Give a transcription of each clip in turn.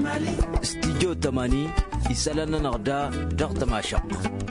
استديو 80 يسألنا نغدا ضغط ماشق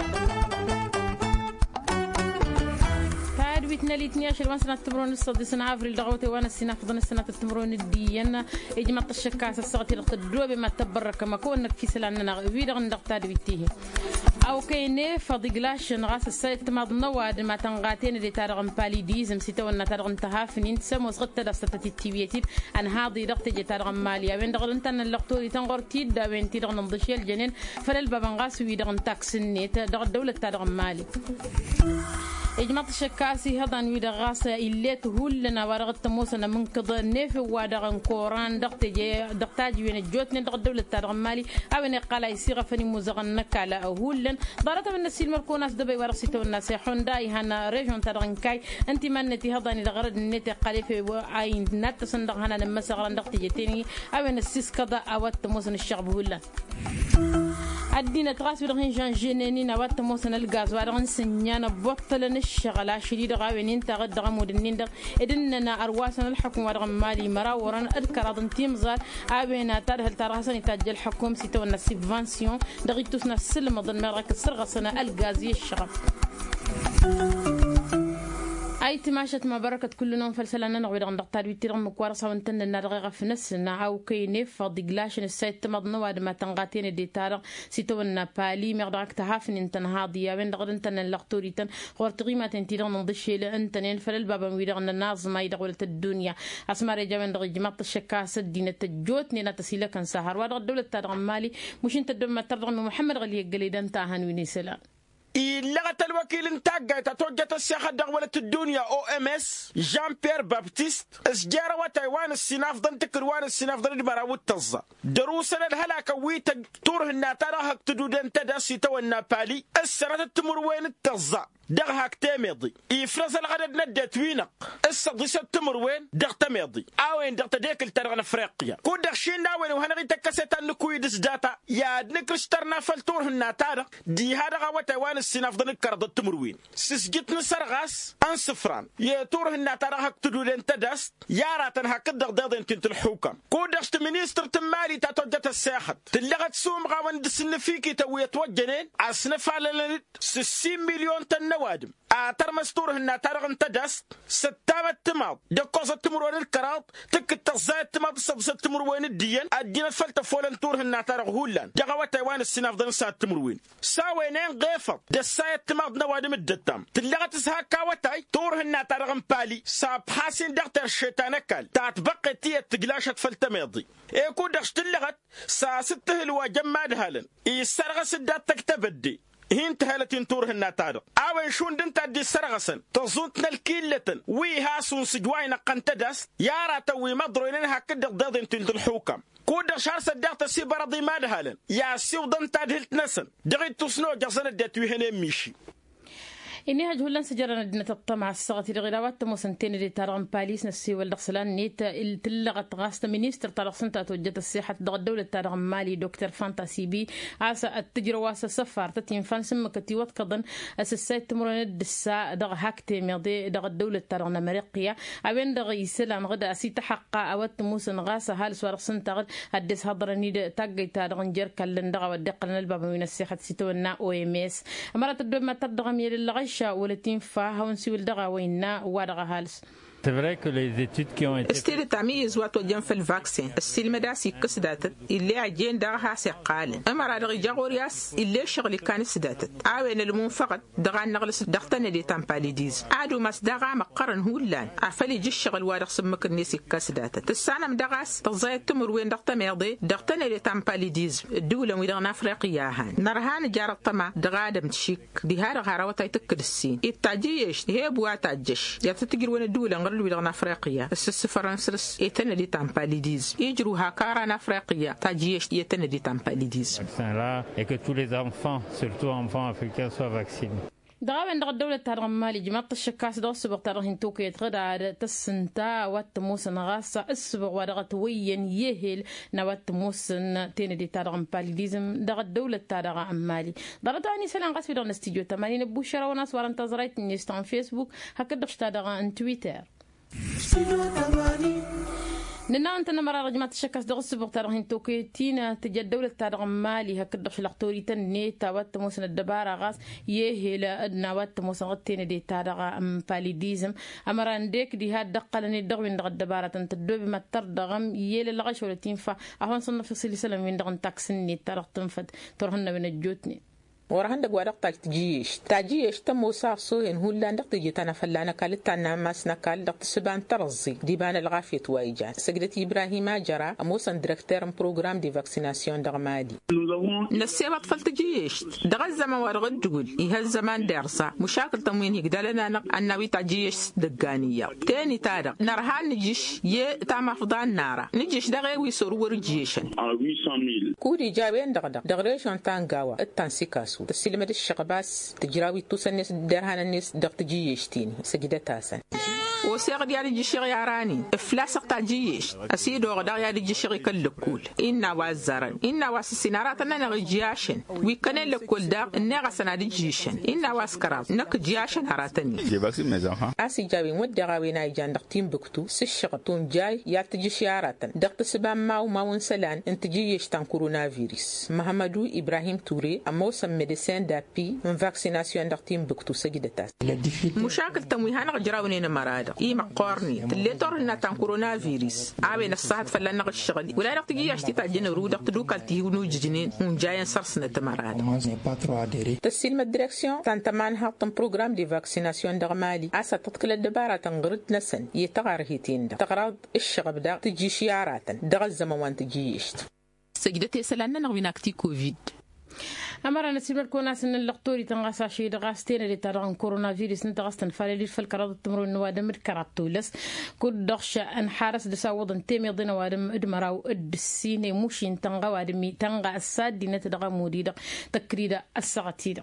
بيتنا ليتني عشر سنة تمرون الصدي سنة عفري الدعوة وانا السنة فضل السنة تمرون الدينا إجماع الشكاس الصغتي لقت الدوا بما تبرك ما كونك في سلامنا غير عند قتاد بيتيه أو كينه فضيقلاش نغاس السيد ما ضنواد ما تنغاتين اللي تارغن باليديزم سيتونا تارغن تهافنين سمو صغت دفتة التيبيتين أن هذه رقت جي تارغن ماليا وين دغل انت أن اللقطوري تنغر تيدا وين تيرغن نضشي الجنين فللبابا نغاس ويدغن تاكسنيت دغل دولة تارغن مالي إجماع الشكاسي هذا نويد غاسة إللي تهولنا ورغت موسنا من كذا نيف ودغن كوران دقتاج وين الجوتن دغ الدولة تارغن مالي أو نقال يصير فني مزغن نكالة أو هولن ضرت من السيل مركوناس دبي ورسيتو الناس حونداي هنا ريجون تارغن كاي أنت منتي هذا ندغرد النت قليفة وعين نت صندق هنا لما سغرن دقتيجتيني أو نسيس كذا أوت موسن الشعب هولن عدينا تغاس بدغن جان جنيني نوات موسن الغاز ودغن سنيانا بطلن الشغله شديد غاوينين تغد غمودنين دغ ادننا ارواسنا الحكم ودغن مالي مراورن اذكر تيمزال ابينا ترهل تراسن تاج الحكم سيتونا سيفانسيون دغيتوسنا السلم ضمن مرك السرغسنا الغازي الشغف أي تماشت ما بركة كل نوم فلسلنا نغوي دغن دكتور بيتير مكوارسة ونتن النرغة في نسنا عاو كينيف فضيقلاش السيد تمضنا واد ما تنغاتين دي تارغ سيتونا بالي مغداك تهافن انتن هاضية وين دغن انتن اللقطوري تن غورت قيمة تنتيرغ نضشي لانتنين فللبابا مويدغن النازم ما يدغولة الدنيا أسمع رجا وين دغي جماعة الشكاسة دينة الجوتني نتسيلة كان سهر وادغ الدولة تارغ مالي مش انت الدوم ترغن محمد غلي قليدان تاهن وينيسلا لغت الوكيل انتاجت توجه السياحة دولة الدنيا OMS جان بيير بابتيست اسجارة وتايوان السناف ضن تكروان السناف ضن المراوت تزا دروسنا الهلاك ويت توره الناتارا هك تدودن تداسي تو النابالي السنة تمر وين التزا دغ هاك تميضي يفرز الغدد ندت وينق الصديسة تمر وين دغ تميضي اوين دغ تديك الترغن افريقيا كو دغ شين داوين وهنغي تكسيت النكويدس داتا يا نكرشترنا فلتوره الناتارا دي هذا غوتايوان السناف ضن الكرد التمر وين سسجت نسرغاس انصفران يا توره الناتارا هك تدودن تداس يا راتن هك دغ دغ تنت الحكم كو دغشت مينيستر تمالي تاتوجت الساحه تلغت سوم غاون دسن فيكي تو يتوجنين اصنف على 60 مليون تن وادم اتر مستور هنا تارغن تدست ستامة تماض دقوصة تمرون الكراط تك التغزاية تماض الصبصة تمرون الدين الدين فلت فولن تور هنا تارغ هولان دقوة تايوان السناف ضن سات تمروين ساوينين غيفط دساية تماض نوادم الدتام تلغت اسها كاوتاي تور هنا تارغن بالي ساب حاسين دغتر الشيطانكال تاتبقى تيه تقلاشة فلتميضي ايكو دغش تلغت ساسته الواجم مادهالن يسرغ سدات تكتبدي هنت هالتين تور هالناتار أوين شون دنت أدي سرغسن تزونتنا الكيلتن وي هاسون سجواينا قنتدس يارا توي مضروين هكذا ضدين تنت الحكم كود شهر صدقت سيبر ضي مادهالن يا سيو دنت أدهلت نسن دغيت تسنو جسن الدتوي هنا ميشي إني هجولن سجرنا دنا الطمع الصغتي لغيرات موسنتين اللي ترغم باليس نسي والدخسلان نيت التلغت غاست مينيستر طلق سنتا توجت الصحة الدولة ترغم مالي دكتور فانتاسي بي عسى التجربة واسا سفر تتين فان سمكتي وتقضن أساسات تمرون الدساء دغ هاكتي ميضي دغ الدولة ترغم أمريكية أبين دغ يسلام غدا أسي تحقق أوت موسن غاسة هالس ورق سنتا غد هدس هضرني تاقي تارغن جيركا لندغ ودقلن الباب من الصحة سيتونا OMS أمرت الدوما تدغم يلي الغش ولتين فاها ونسوي الدغا وينا ودغا هالس. C'est vrai que les études qui ont été استيل التعميز واتوجن في الفاكسين السيل مداسي كسداتت اللي عجين دغها سقال اما رادغي جاغورياس اللي شغل كان سداتت عاوين المنفقد دغا نغلس دغتن اللي تامباليديز عادو مس دغا مقرن هولان عفلي جي الشغل وادغ سمك النيسي كسداتت السنه مدغاس تزايد تمر وين دغت ميضي دغتن اللي تامباليديز الدوله ويدغ افريقيا هان نرهان جار الطمع دغا دم تشيك دي هذا غاروتا يتكد السين التعجيش هي بوا تعجش يا تتجر وين الدوله الويدغن أفريقيا السس فرنسا يتن دي تامباليديز يجروها كاران أفريقيا تاجيش يتن دي تامباليديز et que tous les enfants, surtout enfants africains, soient vaccinés. دغاوين دغ الدولة تارغم مالي جماعة الشكاس دغ السبق تارغين توكي يتغدى تسنتا وات موسن غاسة السبق ودغت وين يهل نوات موسن تين دي تارغم باليديزم دغ الدولة تارغم مالي دغتاني سلام غاسي دغ نستيجيو تمانين بوشرا وناس ورانتظريت نيستان فيسبوك هكذا دغ ان تويتر لنا أنت نمر رجمات الشكاس دغس بقترهن توكيتينا تجد دولة تارغ مالي هكذا في الأخطوري تني تاوات موسن الدبارة غاس يهلا أدنا وات موسن غتين دي تارغ باليديزم أمران ديك دي هاد دقلني دغوين دغ الدبارة تنتدوب ما تردغم يلا لغش ولا تنفع أهون صنف في سلسلة من دغن تاكسني تارغ تنفد ترهن من الجوتني ورهن دق ورق تاجيش تمو صاف صوين هو اللي عندك تجي تنا فلانا قالت أنا ما سنكال دق سبان ترزي ديبان الغافية وايجان سجدت إبراهيم جرا موسن ديريكتور بروغرام دي فاكسيناسيون دغمادي نسيب أطفال تجيش دغ الزمان ورغد تقول إيه الزمان درسا مشاكل تموين يقدرنا أنوي تجيش دقانية تاني تارق نرهان نجيش تام أفضل نارا نجيش دغي ويسور ورجيشن كودي جابين دغريشون تانغاوا التانسيكاسو تسلم الشقباس تجراوي توسنس درهان الناس دغ تجيشتين سجدة تاسن وسيغ ديال جيشيغ ياراني افلاسق تاع جيش اسيدو غدا يا جيشيغ كلكول إنا وازرن إنا واسسيناراتنا نغجياشن ويكن لكل دا نغا سنادي جيشن إنا واسكرا نك جياشن هراتني دي فاكسين ميزان ها اسي جابي ودغاوي نايجان دقتين بكتو سشقتون جاي يا تجيشياراتن دقت سبام ماو ماون سلان انت جيش تان كورونا فيروس محمدو ابراهيم توري اموسم ميديسين دابي من فاكسيناسيون دقتين بكتو سجدتاس مشاكل تمويهان غجراوني نمراد إيما قارني تلي تورنا تان كورونا فيروس عاوين الصحة فلنا الشغل ولا نقتجي يشتي تاجنا ورود نقتدو كالتي ونوججنين ونجاين سرسنا تمراد تسلم الديريكسيون تان تمان هاطن بروغرام دي فاكسيناسيون دغمالي اسا تتكل الدبارة تنغرد نسن يتغار هيتين دا تغراد الشغب دا تجي شيارات دغ الزمان تجي يشت سجدتي سلنا نغويناكتي كوفيد أمر نسيب الكوناس إن اللقطوري تنغاس عشيد غاستين اللي ترى كورونا فيروس نتغاستن فاللي في الكراد التمر النوادم الكراتولس كل ضخش أن حارس دساوض انتمي ضنا وادم ادمراو الدسين موشين تنغا وادمي تنغا الساد دينة دغا موديدا تكريدا السغتيدا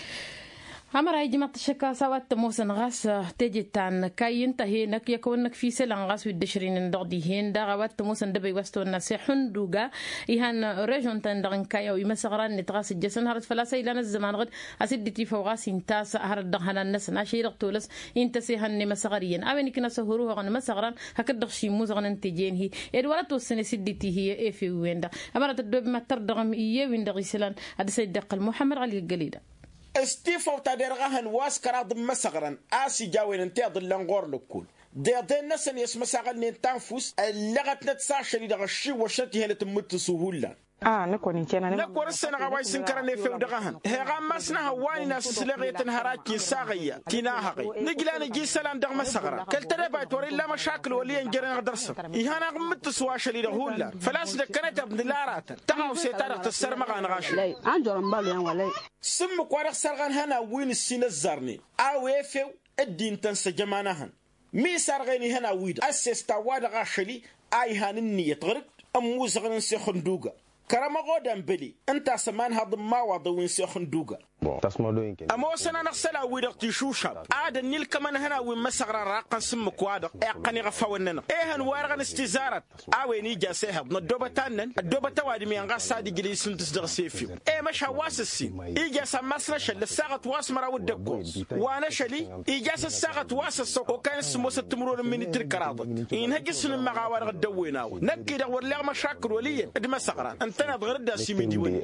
أمر هاي جماعة الشكا سوات موسن غاس تجتان كاي ينتهي نك يكونك في سلان غاس ودشرين دغديهن دغوات موسن دبي وستو الناس حندوغا يهان ريجون تندغن كاي ويمسغران نتغاس الجسن هرت فلاسا إلى الزمان غد أسدتي فوغاس انتاس هرت دغهنا الناس ناشي رقتولس انتسي هن مسغريين أوين كنا سهروها غن مسغران هكذا شي موزغن انتجين هي ادوالتو السنة سدتي هي ايه في ويندا أمرت الدوب ما تردغم إيه ويندا غيسلان هذا سيد دقل محمد علي القليدة استيفو تادرغهن واسكرا ضم مسغرا اسي جاوين انتي ضلن غور لكول دي نسن يسمى ساغل نين تنفس اللغت نتساشري دغ الشي وشتي هله تمت سهولا نكوني كنا نكور السنة غواي سنكرني في ودغهن هي مسنا هواي ناس سلغيتن هراكي ساغية تناهقي نجلان جي سلان دغ مسغرا كل تربا توري لا مشاكل ولي انجرن درس يهانا غمت سواشلي دغولا فلاس دكنت ابن لارات تغاو سيتارق السرمغان غاشي لا انجرن بالي ولا سم كوارق سرغان هنا وين السين الزرني اويفو الدين تنس جمانهن مي سرغيني هنا ويد اسستا واد غاشلي اي هانني يتغرق اموزغن سخندوغا كرما غودن بلي انت سمان هذا ما وضوين سخندوغا أما سنة نغسلا ويدق شوشا عاد النيل كمان هنا ومسغرا راقا سمك وادق اقني غفاوننا ايهن وارغن استزارت اويني جاسيها ندوبة تانن الدوبة توادي ميان غاسا دي جلي سنتس دغ سيفيو اي مش هواس السين ايجاسا مسرش لساغت واس مرا ودكوز وانا شلي ايجاسا الساغت واس السوق وكان سموس التمرون من تركراض ان هجسن المغاوار دويناو نكي دغور لا مشاكل وليا اد مسغرا انتنا بغردا سيمي ديوي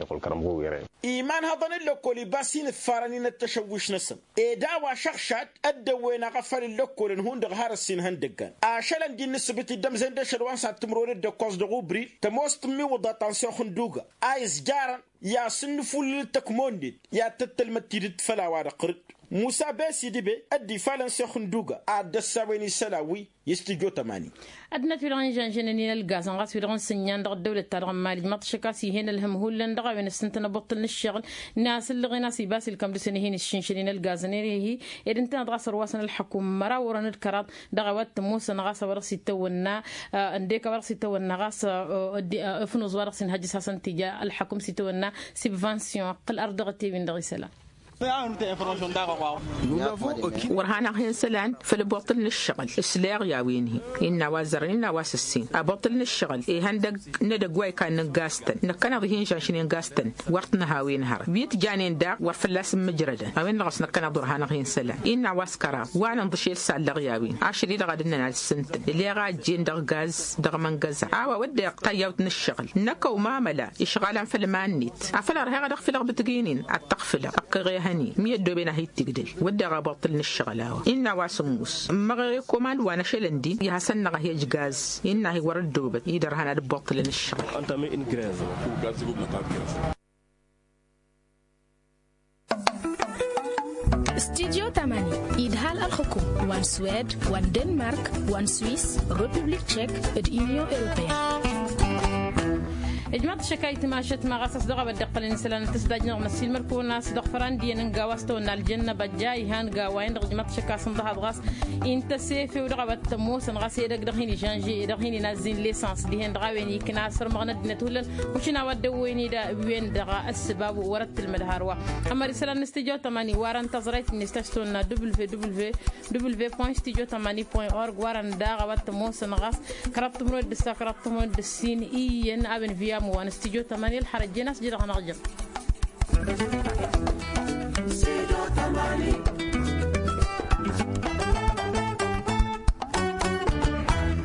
ايمان هضن اللوكولي سين الفارنين التشوش نسم إداوا شخشات الدوينا غفل اللوكولن هون هار السين هندقان عشان دي نسبة الدم زين دشر وانسا تمرور الدكوز دغوبري تموست مي وضا تنسيو خندوغا عايز جارا يا سنفول التكموندي يا تتلمتيد فلا وارقرد موسى باسي ديبي ادي فالن سخندوغا اد السويني سلاوي يستجو تماني ادنا في رانجان جننين الغاز نغاس في ران سنيان دغ الدوله تاع مالي ما تشكاسي هنا الهم هو اللي ندغا وين السنتنا بطل الشغل الناس اللي غينا سي باس الكم دسنين الشنشرين الغاز نيري هي انت دغاس رواسن الحكومه مرا ورن الكرات دغوات موسى نغاس ورسي تونا انديك ورسي تونا غاس فنوز ورسن هاجي ساسن تيجا الحكومه سي تونا سيبفانسيون قل ارض غتي وين دغ سلا ورهانا هنسلان في البطل الشغل السلاغ يا وينه إن وازرين واسسين أبطل الشغل هندق ندق واي كان نقاستن نكنا ذهين جاشين نقاستن وقتنا هاوين هر بيت جانين داق وفلاس مجردا أوين نغص نكنا ضرهانا هنسلان إن واسكرا وانا نضشيل سال ياوين عشري لغدنا السنت اللي غاد جين دغ غاز دغ من غاز عاوا ودي قطيوت الشغل نكو ما ملا يشغال في المانيت عفلا راه دغ في لغ بتقينين التقفله اقغي هني ميدو بينا هي تقدل ودي غبطل الشغل إن واسموس مغري كمان وانا شلندي يا حسن غ هي جاز إن هي ورد دوبت يدر هنا بطل الشغل انت من انجراز استديو 8 إدهال الحكوم وان سويد وان دنمارك وان سويس ريبوبليك تشيك اليونيون أوروبية إجماع شكاية ما شت ما غصص دغا بدقل إنسان تسدجنا مسيل مركونا صدق فرندي نجاوستو الجنة بجاي هان جاوين دغ إجماع شكا صندها غاص إنت سيف ودغا بتموس غاص يدق دغيني جانجي دغيني نازين ليسانس دهين دغا وين يكنا سر مغند نتولل وشنا ودويني دا وين دغا السباب ورت المدهاروا أما رسالة نستجو تماني وارن تزريت نستشتونا www.studio8.org وارن دغا بتموس غاص كربت مرود دسا كربت مرود دسين إين أبن فيا موان استديو 8 الحرج ناس جدا غنغجم